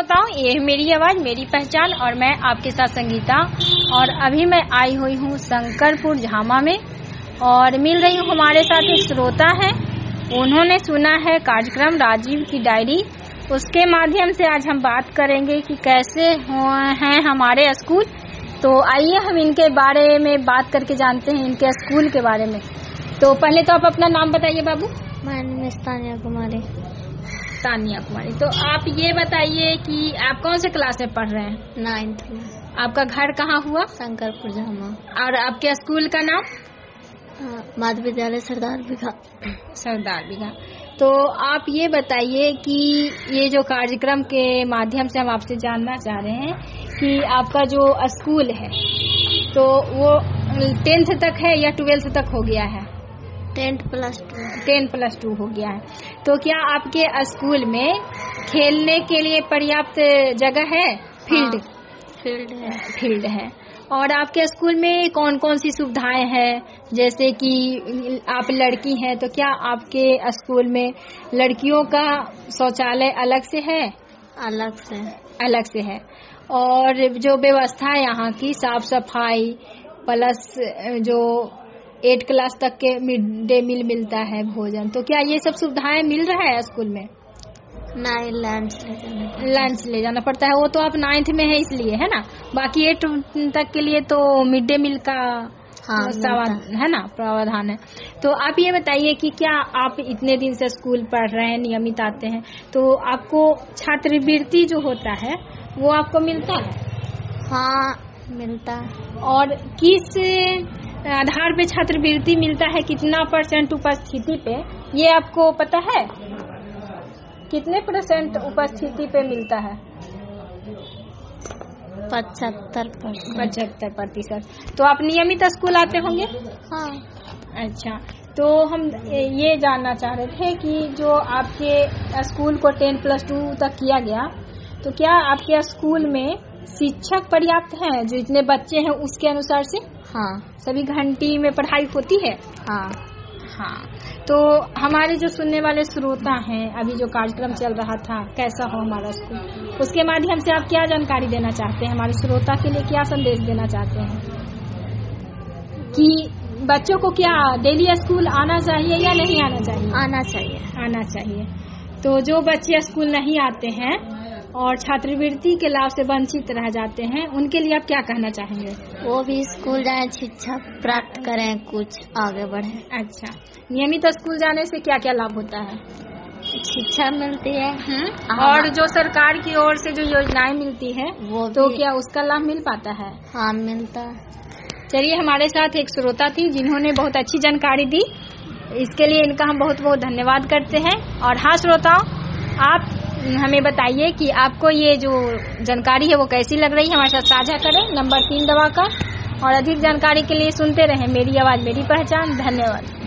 श्रोताओं, ये है मेरी आवाज मेरी पहचान और मैं आपके साथ संगीता। और अभी मैं आई हुई हूँ शंकरपुर झामा में और मिल रही हूँ हमारे साथ एक श्रोता है। उन्होंने सुना है कार्यक्रम राजीव की डायरी, उसके माध्यम से आज हम बात करेंगे कि कैसे हैं हमारे स्कूल। तो आइए हम इनके बारे में बात करके जानते हैं, इनके स्कूल के बारे में। तो पहले तो आप अपना नाम बताइए बाबू। मैं तानिया कुमारी। तानिया कुमारी, तो आप ये बताइए कि आप कौन से क्लास में पढ़ रहे हैं? 9th में। आपका घर कहाँ हुआ? शंकरपुर झामा। और आपके स्कूल का नाम? माध्य विद्यालय सरदार बिघा। सरदार बिघा। तो आप ये बताइए कि ये जो कार्यक्रम के माध्यम से हम आपसे जानना चाह रहे हैं कि आपका जो स्कूल है तो वो 10th तक है या 12th तक हो गया है? 10+2 हो गया है। तो क्या आपके स्कूल में खेलने के लिए पर्याप्त जगह है? फील्ड है। और आपके स्कूल में कौन कौन सी सुविधाएं हैं? जैसे कि आप लड़की हैं तो क्या आपके स्कूल में लड़कियों का शौचालय अलग से है? अलग से है। और जो व्यवस्था है यहाँ की साफ सफाई प्लस जो 8 क्लास तक के मिड डे मील मिलता है भोजन, तो क्या ये सब सुविधाएं मिल रहा है स्कूल में? नहीं, लंच ले जाना पड़ता है। वो तो आप 9th में है इसलिए, है ना। बाकी 8 तक के लिए तो मिड डे मील का है ना, प्रावधान है। तो आप ये बताइए कि क्या आप इतने दिन से स्कूल पढ़ रहे हैं, नियमित आते हैं, तो आपको छात्रवृत्ति जो होता है वो आपको मिलता है? हाँ, मिलता है। और किस आधार पे छात्रवृत्ति मिलता है? कितना % उपस्थिति पे, ये आपको पता है? कितने % उपस्थिति पे मिलता है? 75%। तो आप नियमित स्कूल आते होंगे? हाँ। अच्छा, तो हम ये जानना चाह रहे थे कि जो आपके स्कूल को 10+2 तक किया गया, तो क्या आपके स्कूल में शिक्षक पर्याप्त हैं? जो इतने बच्चे हैं उसके अनुसार से? हाँ। सभी घंटी में पढ़ाई होती है? हाँ। तो हमारे जो सुनने वाले श्रोता हैं, अभी जो कार्यक्रम चल रहा था कैसा हो हमारा स्कूल, उसके माध्यम से आप क्या जानकारी देना चाहते हैं? हमारे श्रोता के लिए क्या संदेश देना चाहते हैं कि बच्चों को क्या डेली स्कूल आना चाहिए या नहीं आना चाहिए? आना चाहिए। तो जो बच्चे स्कूल नहीं आते हैं और छात्रवृत्ति के लाभ से वंचित रह जाते हैं, उनके लिए आप क्या कहना चाहेंगे? वो भी स्कूल जाएं, शिक्षा प्राप्त करें, कुछ आगे बढ़े। अच्छा, नियमित स्कूल जाने से क्या क्या लाभ होता है? शिक्षा मिलती है। और जो सरकार की ओर से जो योजनाएं मिलती है वो तो क्या उसका लाभ मिल पाता है? हाँ, मिलता है। चलिए, हमारे साथ एक श्रोता थी जिन्होंने बहुत अच्छी जानकारी दी, इसके लिए इनका हम बहुत बहुत धन्यवाद करते हैं। और हाँ श्रोताओं, आप हमें बताइए कि आपको ये जो जानकारी है वो कैसी लग रही है, हमारे साथ साझा करें नंबर 3 दबाकर। और अधिक जानकारी के लिए सुनते रहें मेरी आवाज मेरी पहचान। धन्यवाद।